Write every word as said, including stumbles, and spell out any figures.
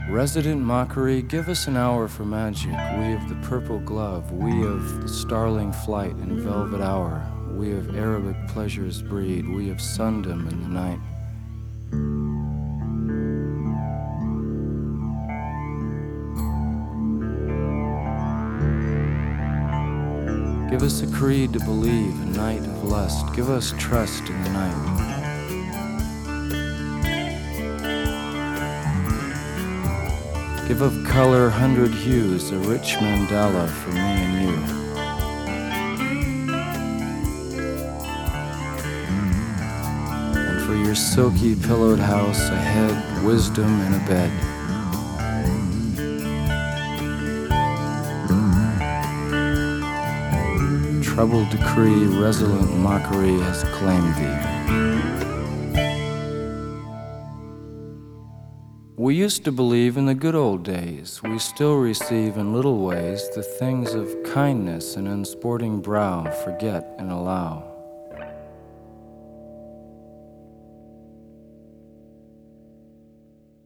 Resident mockery, give us an hour for magic. We of the purple glove, we of the starling flight and velvet hour, we of Arabic pleasures breed, we of sundom in the night. Give us a creed to believe, a night of lust, give us trust in the night. Give of color hundred hues, a rich mandala for me and you. And for your silky pillowed house, a head, wisdom, and a bed. Troubled decree, resolute mockery has claimed thee. We used to believe in the good old days. We still receive in little ways the things of kindness and unsporting brow forget and allow.